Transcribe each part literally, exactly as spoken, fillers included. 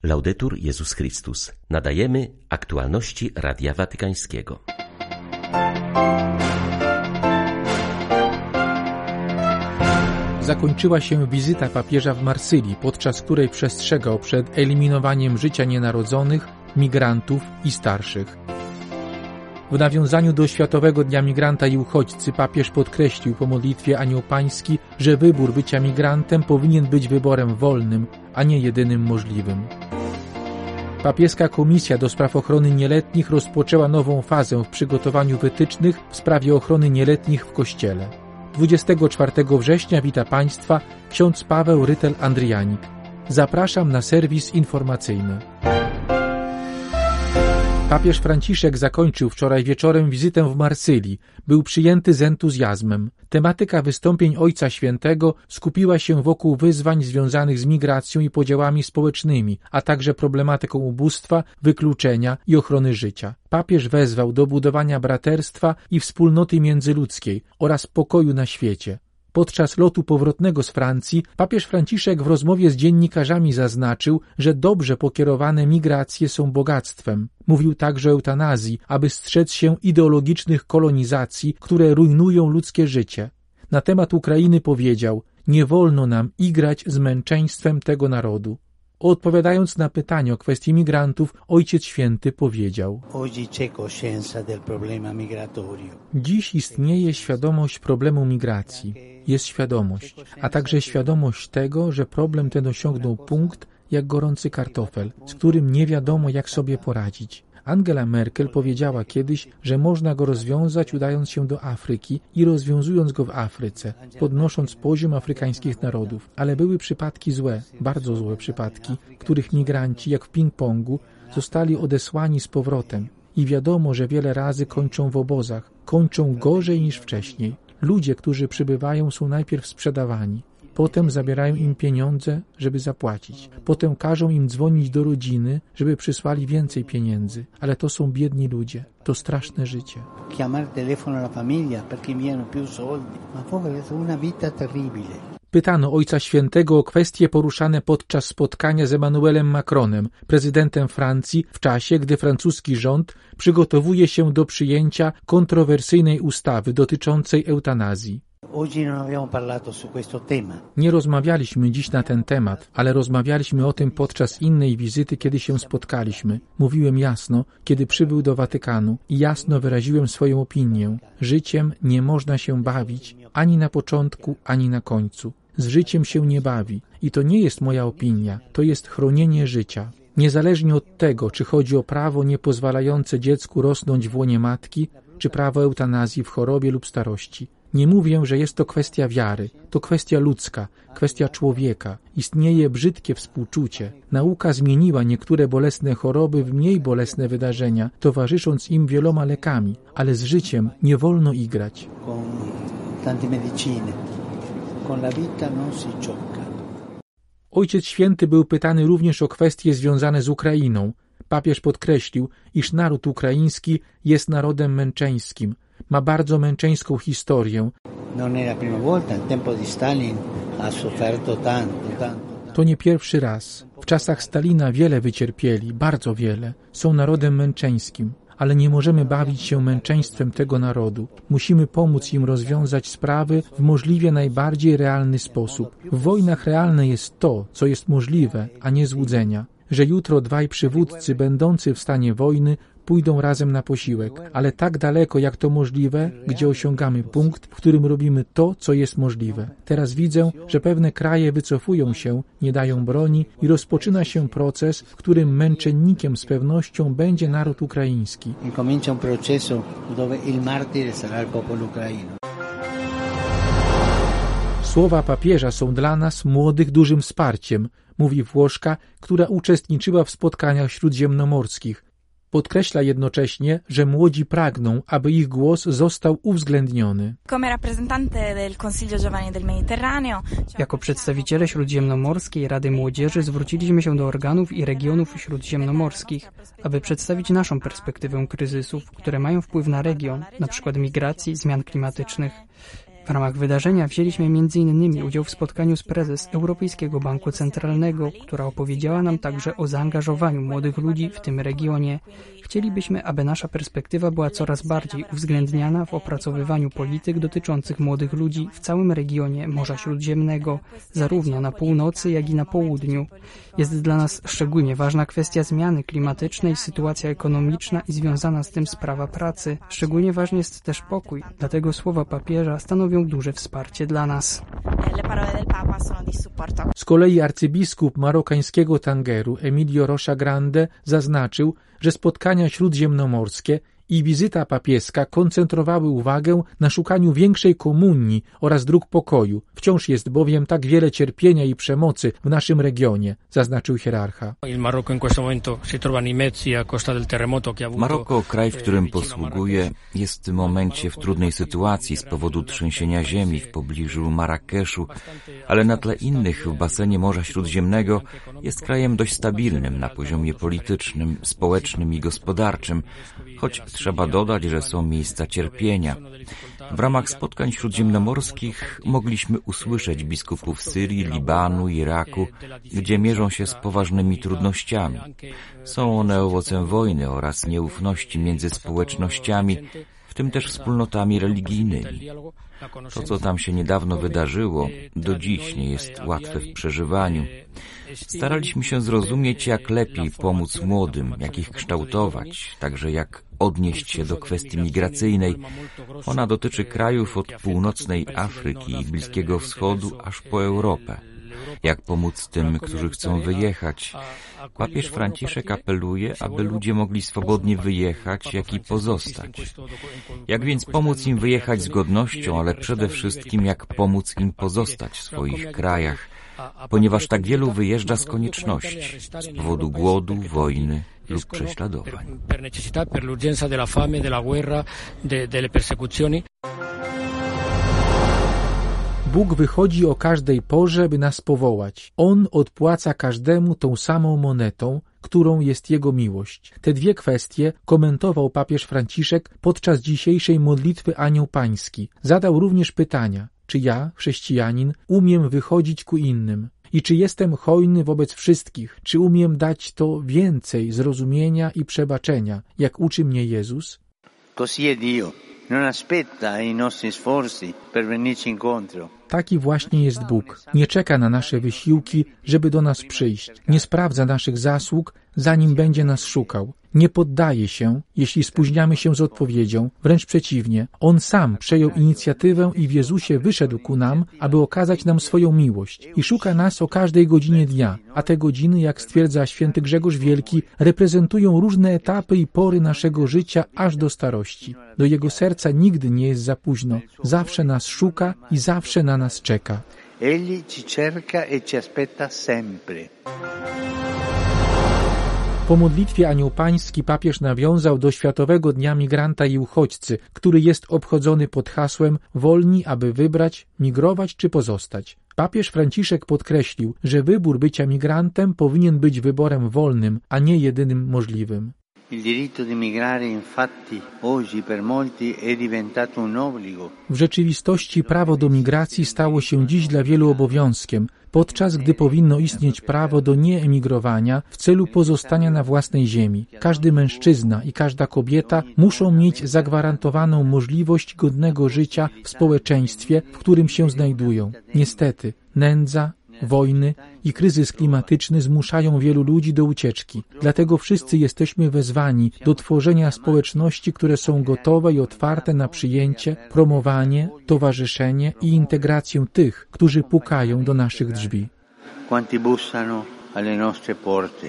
Laudetur Jezus Chrystus. Nadajemy aktualności Radia Watykańskiego. Zakończyła się wizyta papieża w Marsylii, podczas której przestrzegał przed eliminowaniem życia nienarodzonych, migrantów i starszych. W nawiązaniu do Światowego Dnia Migranta i Uchodźcy papież podkreślił po modlitwie Anioł Pański, że wybór bycia migrantem powinien być wyborem wolnym, a nie jedynym możliwym. Papieska Komisja do Spraw Ochrony Nieletnich rozpoczęła nową fazę w przygotowaniu wytycznych w sprawie ochrony nieletnich w Kościele. dwudziestego czwartego września wita Państwa ksiądz Paweł Rytel-Andrianik. Zapraszam na serwis informacyjny. Papież Franciszek zakończył wczoraj wieczorem wizytę w Marsylii. Był przyjęty z entuzjazmem. Tematyka wystąpień Ojca Świętego skupiła się wokół wyzwań związanych z migracją i podziałami społecznymi, a także problematyką ubóstwa, wykluczenia i ochrony życia. Papież wezwał do budowania braterstwa i wspólnoty międzyludzkiej oraz pokoju na świecie. Podczas lotu powrotnego z Francji papież Franciszek w rozmowie z dziennikarzami zaznaczył, że dobrze pokierowane migracje są bogactwem. Mówił także o eutanazji, aby strzec się ideologicznych kolonizacji, które rujnują ludzkie życie. Na temat Ukrainy powiedział: nie wolno nam igrać z męczeństwem tego narodu. Odpowiadając na pytanie o kwestii migrantów, Ojciec Święty powiedział: dziś istnieje świadomość problemu migracji. Jest świadomość, a także świadomość tego, że problem ten osiągnął punkt jak gorący kartofel, z którym nie wiadomo, jak sobie poradzić. Angela Merkel powiedziała kiedyś, że można go rozwiązać udając się do Afryki i rozwiązując go w Afryce, podnosząc poziom afrykańskich narodów. Ale były przypadki złe, bardzo złe przypadki, których migranci, jak w ping-pongu, zostali odesłani z powrotem. I wiadomo, że wiele razy kończą w obozach, kończą gorzej niż wcześniej. Ludzie, którzy przybywają, są najpierw sprzedawani. Potem zabierają im pieniądze, żeby zapłacić. Potem każą im dzwonić do rodziny, żeby przysłali więcej pieniędzy. Ale to są biedni ludzie. To straszne życie. Pytano Ojca Świętego o kwestie poruszane podczas spotkania z Emmanuelem Macronem, prezydentem Francji, w czasie, gdy francuski rząd przygotowuje się do przyjęcia kontrowersyjnej ustawy dotyczącej eutanazji. Nie rozmawialiśmy dziś na ten temat, ale rozmawialiśmy o tym podczas innej wizyty, kiedy się spotkaliśmy. Mówiłem jasno, kiedy przybył do Watykanu i jasno wyraziłem swoją opinię. Życiem nie można się bawić ani na początku, ani na końcu. Z życiem się nie bawi i to nie jest moja opinia, to jest chronienie życia. Niezależnie od tego, czy chodzi o prawo niepozwalające dziecku rosnąć w łonie matki, czy prawo eutanazji w chorobie lub starości. Nie mówię, że jest to kwestia wiary, to kwestia ludzka, kwestia człowieka. Istnieje brzydkie współczucie. Nauka zmieniła niektóre bolesne choroby w mniej bolesne wydarzenia, towarzysząc im wieloma lekami, ale z życiem nie wolno igrać. Ojciec Święty był pytany również o kwestie związane z Ukrainą. Papież podkreślił, iż naród ukraiński jest narodem męczeńskim. Ma bardzo męczeńską historię. To nie pierwszy raz. W czasach Stalina wiele wycierpieli, bardzo wiele. Są narodem męczeńskim, ale nie możemy bawić się męczeństwem tego narodu. Musimy pomóc im rozwiązać sprawy w możliwie najbardziej realny sposób. W wojnach realne jest to, co jest możliwe, a nie złudzenia. Że jutro dwaj przywódcy będący w stanie wojny pójdą razem na posiłek, ale tak daleko jak to możliwe, gdzie osiągamy punkt, w którym robimy to, co jest możliwe. Teraz widzę, że pewne kraje wycofują się, nie dają broni i rozpoczyna się proces, w którym męczennikiem z pewnością będzie naród ukraiński. Słowa papieża są dla nas, młodych, dużym wsparciem, mówi Włoszka, która uczestniczyła w spotkaniach śródziemnomorskich. Podkreśla jednocześnie, że młodzi pragną, aby ich głos został uwzględniony. Jako przedstawiciele Śródziemnomorskiej Rady Młodzieży zwróciliśmy się do organów i regionów śródziemnomorskich, aby przedstawić naszą perspektywę kryzysów, które mają wpływ na region, np. migracji, zmian klimatycznych. W ramach wydarzenia wzięliśmy między innymi udział w spotkaniu z prezes Europejskiego Banku Centralnego, która opowiedziała nam także o zaangażowaniu młodych ludzi w tym regionie. Chcielibyśmy, aby nasza perspektywa była coraz bardziej uwzględniana w opracowywaniu polityk dotyczących młodych ludzi w całym regionie Morza Śródziemnego, zarówno na północy, jak i na południu. Jest dla nas szczególnie ważna kwestia zmiany klimatycznej, sytuacja ekonomiczna i związana z tym sprawa pracy. Szczególnie ważny jest też pokój, dlatego słowa papieża stanowią duże wsparcie dla nas. Z kolei arcybiskup marokańskiego Tangeru Emilio Rocha Grande zaznaczył, że spotkania śródziemnomorskie i wizyta papieska koncentrowały uwagę na szukaniu większej komunii oraz dróg pokoju. Wciąż jest bowiem tak wiele cierpienia i przemocy w naszym regionie, zaznaczył hierarcha. Maroko, kraj, w którym posługuje, jest w tym momencie w trudnej sytuacji z powodu trzęsienia ziemi w pobliżu Marrakeszu, ale na tle innych w basenie Morza Śródziemnego jest krajem dość stabilnym na poziomie politycznym, społecznym i gospodarczym, choć trzeba dodać, że są miejsca cierpienia. W ramach spotkań śródziemnomorskich mogliśmy usłyszeć biskupów Syrii, Libanu, Iraku, gdzie mierzą się z poważnymi trudnościami. Są one owocem wojny oraz nieufności między społecznościami, w tym też wspólnotami religijnymi. To, co tam się niedawno wydarzyło, do dziś nie jest łatwe w przeżywaniu. Staraliśmy się zrozumieć, jak lepiej pomóc młodym, jak ich kształtować, także jak odnieść się do kwestii migracyjnej. Ona dotyczy krajów od północnej Afryki i Bliskiego Wschodu aż po Europę. Jak pomóc tym, którzy chcą wyjechać? Papież Franciszek apeluje, aby ludzie mogli swobodnie wyjechać, jak i pozostać. Jak więc pomóc im wyjechać z godnością, ale przede wszystkim jak pomóc im pozostać w swoich krajach, ponieważ tak wielu wyjeżdża z konieczności, z powodu głodu, wojny lub prześladowań. Bóg wychodzi o każdej porze, by nas powołać. On odpłaca każdemu tą samą monetą, którą jest Jego miłość. Te dwie kwestie komentował papież Franciszek podczas dzisiejszej modlitwy Anioł Pański. Zadał również pytania, czy ja, chrześcijanin, umiem wychodzić ku innym? I czy jestem hojny wobec wszystkich? Czy umiem dać to więcej zrozumienia i przebaczenia, jak uczy mnie Jezus? Così è Dio. Non aspetta ai nostri sforzi per venirci incontro. Taki właśnie jest Bóg. Nie czeka na nasze wysiłki, żeby do nas przyjść. Nie sprawdza naszych zasług, zanim będzie nas szukał. Nie poddaje się, jeśli spóźniamy się z odpowiedzią. Wręcz przeciwnie. On sam przejął inicjatywę i w Jezusie wyszedł ku nam, aby okazać nam swoją miłość. I szuka nas o każdej godzinie dnia. A te godziny, jak stwierdza święty Grzegorz Wielki, reprezentują różne etapy i pory naszego życia aż do starości. Do Jego serca nigdy nie jest za późno. Zawsze nas szuka i zawsze na nas czeka. Egli ci cerca e ci aspetta sempre. Po modlitwie Anioł Pański papież nawiązał do Światowego Dnia Migranta i Uchodźcy, który jest obchodzony pod hasłem wolni, aby wybrać, migrować czy pozostać. Papież Franciszek podkreślił, że wybór bycia migrantem powinien być wyborem wolnym, a nie jedynym możliwym. Il diritto di migrare infatti oggi per molti è diventato un obbligo. W rzeczywistości prawo do migracji stało się dziś dla wielu obowiązkiem, podczas gdy powinno istnieć prawo do nieemigrowania w celu pozostania na własnej ziemi. Każdy mężczyzna i każda kobieta muszą mieć zagwarantowaną możliwość godnego życia w społeczeństwie, w którym się znajdują. Niestety, nędza, wojny i kryzys klimatyczny zmuszają wielu ludzi do ucieczki. Dlatego wszyscy jesteśmy wezwani do tworzenia społeczności, które są gotowe i otwarte na przyjęcie, promowanie, towarzyszenie i integrację tych, którzy pukają do naszych drzwi. Quanti bussano alle nostre porte.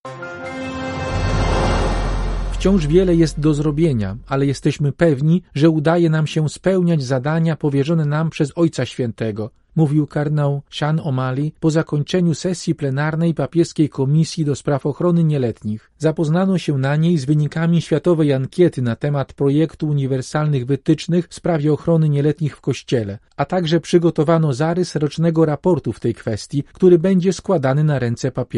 Wciąż wiele jest do zrobienia, ale jesteśmy pewni, że udaje nam się spełniać zadania powierzone nam przez Ojca Świętego, mówił kardynał Sean O'Malley po zakończeniu sesji plenarnej papieskiej Komisji do Spraw Ochrony Nieletnich. Zapoznano się na niej z wynikami światowej ankiety na temat projektu uniwersalnych wytycznych w sprawie ochrony nieletnich w Kościele, a także przygotowano zarys rocznego raportu w tej kwestii, który będzie składany na ręce papieża.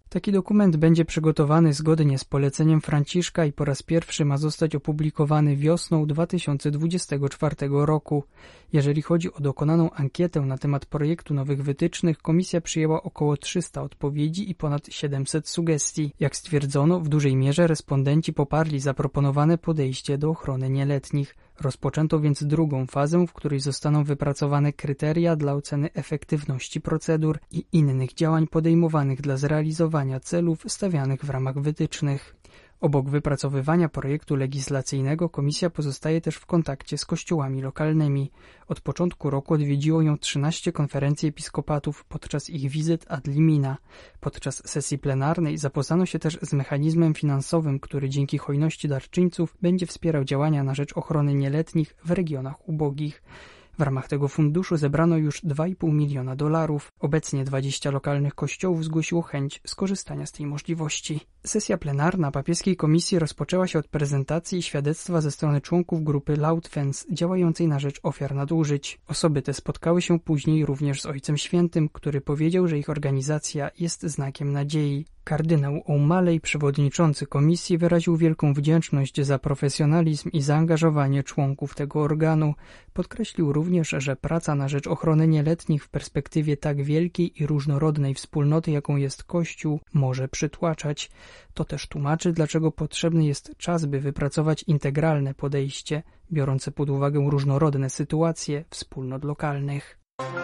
Taki dokument będzie przygotowany zgodnie z poleceniem Franciszka i po raz pierwszy ma zostać opublikowany wiosną dwa tysiące dwudziestego czwartego roku. Jeżeli chodzi o dokonaną ankietę na temat projektu nowych wytycznych, komisja przyjęła około trzysta odpowiedzi i ponad siedemset sugestii. Jak stwierdzono, w dużej mierze respondenci poparli zaproponowane podejście do ochrony nieletnich. Rozpoczęto więc drugą fazę, w której zostaną wypracowane kryteria dla oceny efektywności procedur i innych działań podejmowanych dla zrealizowania celów stawianych w ramach wytycznych. Obok wypracowywania projektu legislacyjnego komisja pozostaje też w kontakcie z kościołami lokalnymi. Od początku roku odwiedziło ją trzynaście konferencji episkopatów podczas ich wizyt ad limina. Podczas sesji plenarnej zapoznano się też z mechanizmem finansowym, który dzięki hojności darczyńców będzie wspierał działania na rzecz ochrony nieletnich w regionach ubogich. W ramach tego funduszu zebrano już dwa i pół miliona dolarów. Obecnie dwadzieścia lokalnych kościołów zgłosiło chęć skorzystania z tej możliwości. Sesja plenarna papieskiej komisji rozpoczęła się od prezentacji i świadectwa ze strony członków grupy Loud Fence działającej na rzecz ofiar nadużyć. Osoby te spotkały się później również z Ojcem Świętym, który powiedział, że ich organizacja jest znakiem nadziei. Kardynał O'Malley, przewodniczący komisji, wyraził wielką wdzięczność za profesjonalizm i zaangażowanie członków tego organu. Podkreślił również, że praca na rzecz ochrony nieletnich w perspektywie tak wielkiej i różnorodnej wspólnoty, jaką jest Kościół, może przytłaczać. To też tłumaczy, dlaczego potrzebny jest czas, by wypracować integralne podejście, biorące pod uwagę różnorodne sytuacje wspólnot lokalnych.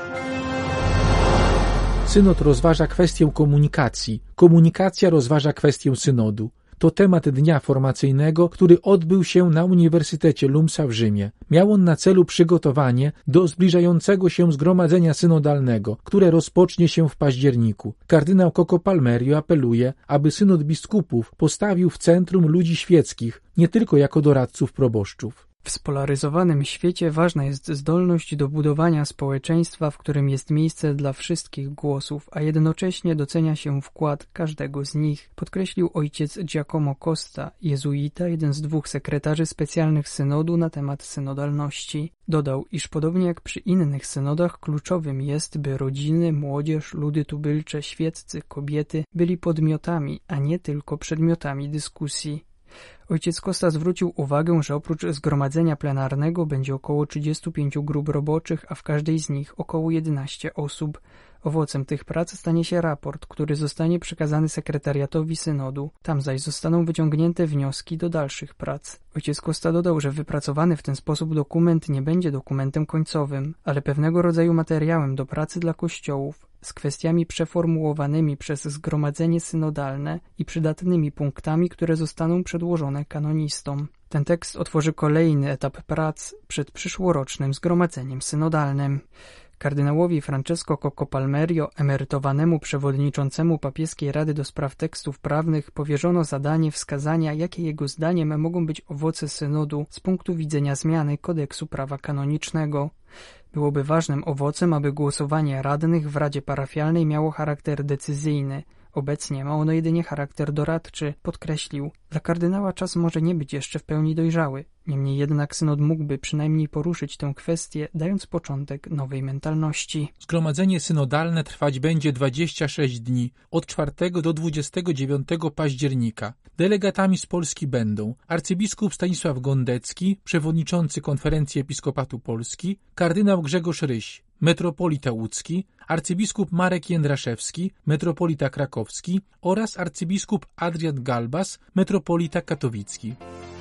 Synod rozważa kwestię komunikacji. Komunikacja rozważa kwestię synodu. To temat dnia formacyjnego, który odbył się na Uniwersytecie Lumsa w Rzymie. Miał on na celu przygotowanie do zbliżającego się zgromadzenia synodalnego, które rozpocznie się w październiku. Kardynał Coco Palmerio apeluje, aby synod biskupów postawił w centrum ludzi świeckich, nie tylko jako doradców proboszczów. W spolaryzowanym świecie ważna jest zdolność do budowania społeczeństwa, w którym jest miejsce dla wszystkich głosów, a jednocześnie docenia się wkład każdego z nich, podkreślił ojciec Giacomo Costa, jezuita, jeden z dwóch sekretarzy specjalnych synodu na temat synodalności. Dodał, iż podobnie jak przy innych synodach kluczowym jest, by rodziny, młodzież, ludy tubylcze, świeccy, kobiety byli podmiotami, a nie tylko przedmiotami dyskusji. Ojciec Costa zwrócił uwagę, że oprócz zgromadzenia plenarnego będzie około trzydziestu pięciu grup roboczych, a w każdej z nich około jedenaście osób. Owocem tych prac stanie się raport, który zostanie przekazany sekretariatowi synodu. Tam zaś zostaną wyciągnięte wnioski do dalszych prac. Ojciec Costa dodał, że wypracowany w ten sposób dokument nie będzie dokumentem końcowym, ale pewnego rodzaju materiałem do pracy dla kościołów, z kwestiami przeformułowanymi przez zgromadzenie synodalne i przydatnymi punktami, które zostaną przedłożone kanonistom. Ten tekst otworzy kolejny etap prac przed przyszłorocznym zgromadzeniem synodalnym. Kardynałowi Francesco Coco Palmerio, emerytowanemu przewodniczącemu Papieskiej Rady do Spraw Tekstów Prawnych, powierzono zadanie wskazania, jakie jego zdaniem mogą być owoce synodu z punktu widzenia zmiany kodeksu prawa kanonicznego. Byłoby ważnym owocem, aby głosowanie radnych w Radzie Parafialnej miało charakter decyzyjny. Obecnie ma ono jedynie charakter doradczy, podkreślił. Dla kardynała czas może nie być jeszcze w pełni dojrzały. Niemniej jednak synod mógłby przynajmniej poruszyć tę kwestię, dając początek nowej mentalności. Zgromadzenie synodalne trwać będzie dwadzieścia sześć dni, od czwartego do dwudziestego dziewiątego października. Delegatami z Polski będą arcybiskup Stanisław Gondecki, przewodniczący Konferencji Episkopatu Polski, kardynał Grzegorz Ryś, metropolita łódzki, arcybiskup Marek Jędraszewski, metropolita krakowski oraz arcybiskup Adrian Galbas, metropolita katowicki.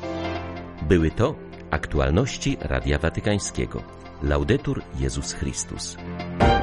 Były to aktualności Radia Watykańskiego. Laudetur Jezus Chrystus.